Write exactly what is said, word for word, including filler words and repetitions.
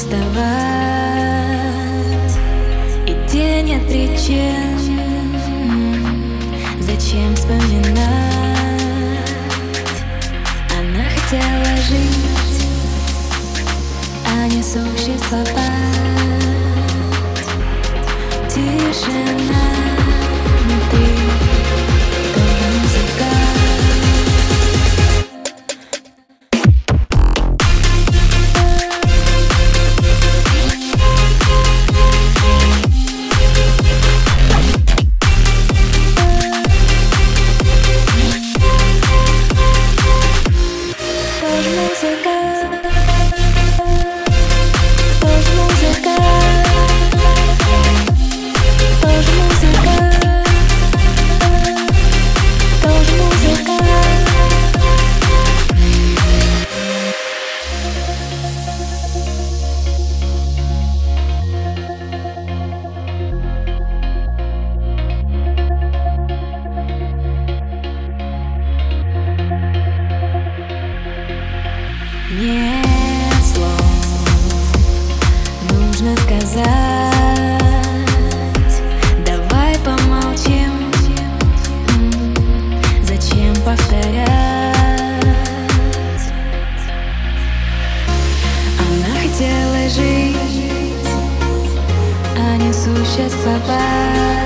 вставать, и день отречен. Зачем вспоминать? Она хотела жить, а не существовать. Тишина внутри, только музыка. Нет слов, нужно сказать. Давай помолчим, зачем повторять? Она хотела жить, а не существовать.